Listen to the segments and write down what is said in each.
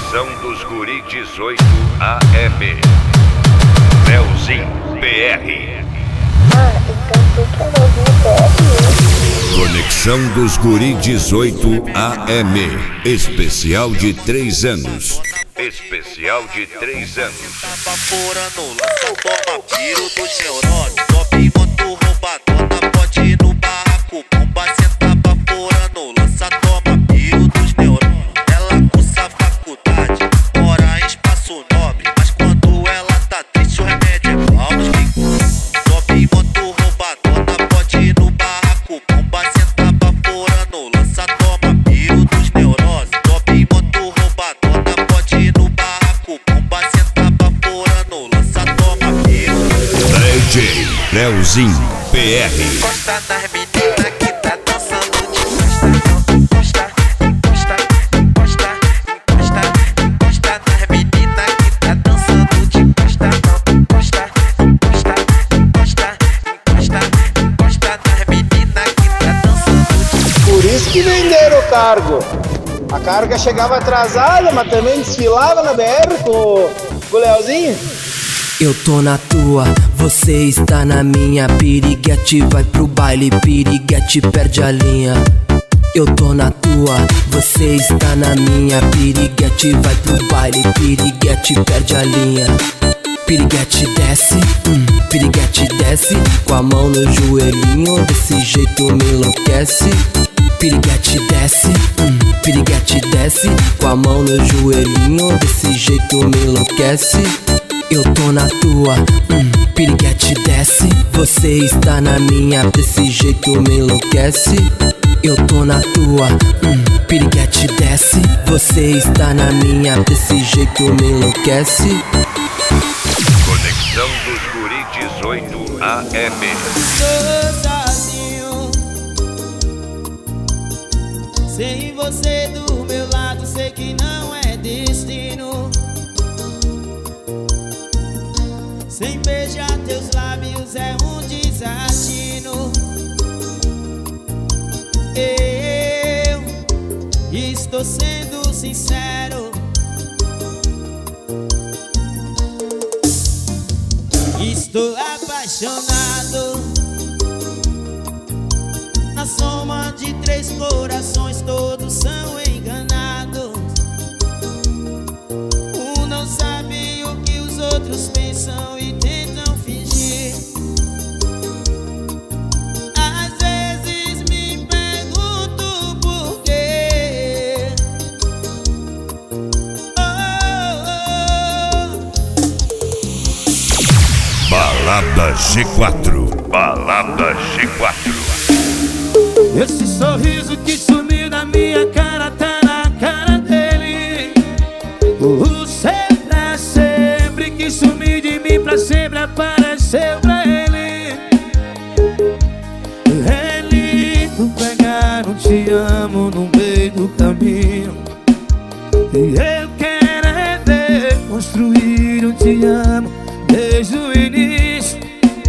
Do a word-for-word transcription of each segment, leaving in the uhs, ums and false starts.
Conexão dos Guri dezoito A M. Leozinho P R. Ah, então tu que é Leozinho P R? Conexão dos Guri dezoito A M. Especial de três anos. Especial de três anos. Tava furando, lança, toma tiro dos neurônios. Top moto roubadona, pode no barraco. Bomba sentava furando, lança, toma tiro dos neurônios. Ela cursa faculdade, mora em espaço nobre. Mas quando ela tá triste, o remédio é palmas que top moto roubadona, pode no barraco. Bomba sentava furando, lança, toma tiro dos neurônios. Top moto roubadona, pode no barraco. Bomba sentava furando, lança, toma tiro. D J Leozinho P R. Encosta nas meninas que tá dançando de costa. Encosta, encosta, encosta, encosta, encosta nas meninas que tá dançando de costa. Encosta, encosta, encosta, encosta, encosta nas meninas que tá dançando de costa. Por isso que venderam o cargo. A carga chegava atrasada, mas também desfilava na B R com, com o Leozinho. Eu tô na tua, você está na minha. Piriguete vai pro baile, piriguete perde a linha. Eu tô na tua, você está na minha. Piriguete vai pro baile, piriguete perde a linha. Piriguete desce, hum, piriguete desce, com a mão no joelhinho, desse jeito me enlouquece. Piriguete desce, hum, piriguete desce, com a mão no joelhinho, desse jeito me enlouquece. Eu tô na tua, hum, piriguete desce, você está na minha, desse jeito me enlouquece. Eu tô na tua, hum, piriguete desce, você está na minha, desse jeito me enlouquece. Conexão dos Guri dezoito A M. Tô sozinho, sem você do meu lado, sei que não é destino. Sem beijar teus lábios é um desatino. Eu estou sendo sincero, estou apaixonado. Na soma de três corações todos são enganados. Um não sabe o que os outros pensam e tentam fingir. Às vezes me pergunto por quê. Oh, oh. Balada G quatro. Balada G quatro. Esse sorriso que sumiu da minha cara tá na cara dele. O seu pra sempre que sumiu de mim pra sempre apareceu pra ele. É lindo pegar um te amo no meio do caminho. E eu quero é ver construir um te amo desde o início.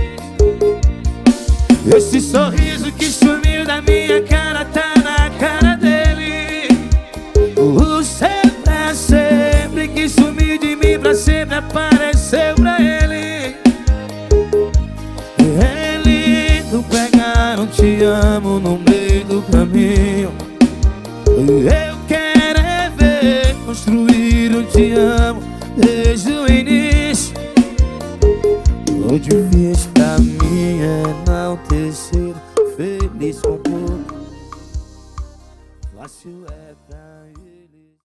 Esse sorriso que sumiu da minha cara tá na cara dele. O seu pra sempre que sumiu de mim pra sempre apareceu pra ele. É lindo pegar um te amo no meio do caminho. Eu quero é ver construir um te amo desde o início. O difícil pra mim é não ter sido feliz com pouco. Fácil é pra ele.